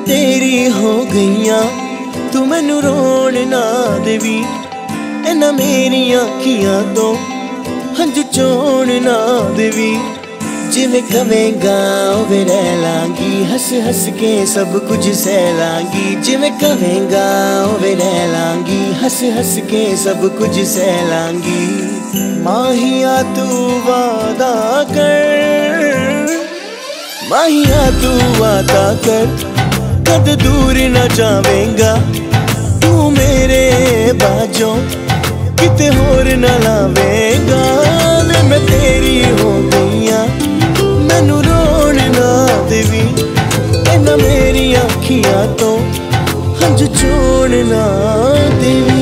तेरी हो गईया, तू मैनू रोन ना देवी। इन्हां मेरियां अखियां तो हंझू चोण ना देवी। जिवें कवेंगा उवें रह लांगी, हस हस के सब कुछ सह लांगी। जिवें कवेंगा उवें रह लांगी, हस हस के सब कुछ सह लांगी। माहिया तू वादा कर, माहिया तू वादा कर, कद दूर न जावेंगा तू मेरे बाजों, किते होर न लावेंगा। वे मैं तेरी हो गईया, मैनू रोन ना देवी। इन्हां मेरी अखियां तो हंझू चोण ना देवी।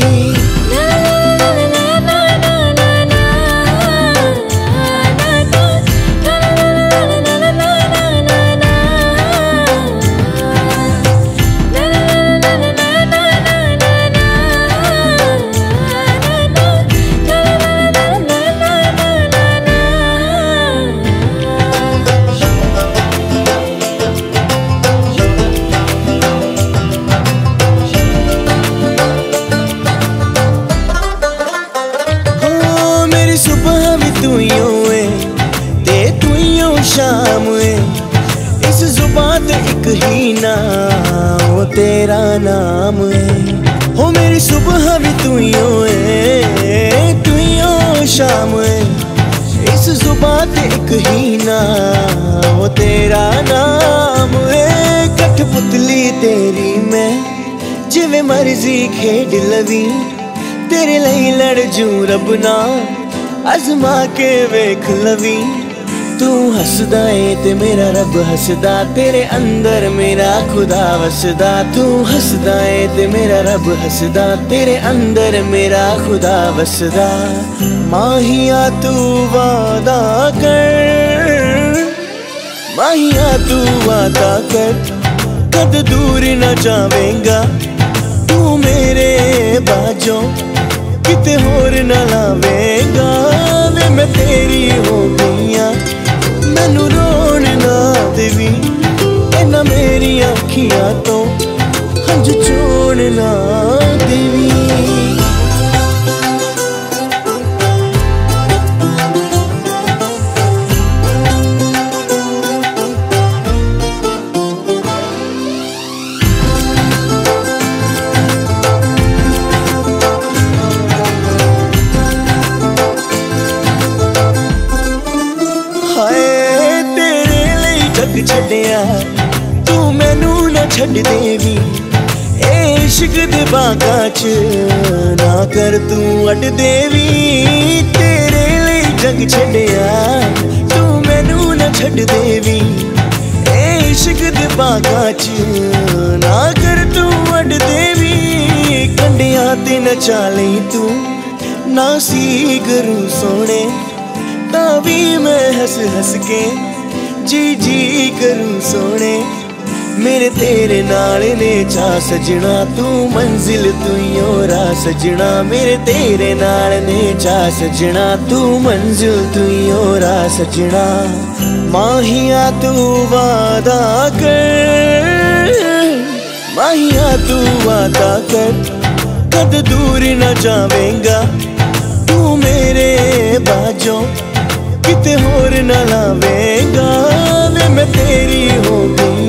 शाम है इस जुबान ते एक ही नाम, वो तेरा नाम है। हो मेरी सुबह भी तू ही है, तू ही हो शाम है इस जुबान ते एक ही नाम, वो तेरा नाम है। कठपुतली तेरी मैं जिवें मर्जी खेड लवी, तेरे लई लड़ जू रब ना आजमा के वेख लवी। तू हसदा है ते मेरा रब हसदा, तेरे अंदर मेरा खुदा वसदा। तू हसदा है ते मेरा रब हसदा, तेरे अंदर मेरा खुदा वसदा। माहिया तू वादा कर, माहिया तू वादा कर, कद दूर न जावेंगा तू मेरे बाजों, किते होर न लावेंगा। वे मैं तेरी हो गईया, मैनू रोन ना देवी। इन्हां मेरी अखियां तो हंझू चोण ना देवी। छड्डिया तू मैनू ना छड्ड देवी, ए इश्क दे बागां च ना कर तू अड देवी। तेरे लिए जग छड्डिया तू मैनू ना छड्ड देवी, ए इश्क दे बागां च ना कर तू अड देवी। कंडियां ते नचा लई तू ना सी करूं सोने, तां भी मैं हस हस के जी जी करूं सोने। मेरे तेरे नाल ने चा सजना, तू मंजिल तू ही हो राह सजना। मेरे तेरे नाल ने चा सजना, तू मंजिल तू ही हो राह सजना। माहिया तू वादा कर, माहिया तू वादा कर, कद दूर न जावेंगा तू मेरे बाजों, किते होर न लावेंगा। वे मैं तेरी हो गई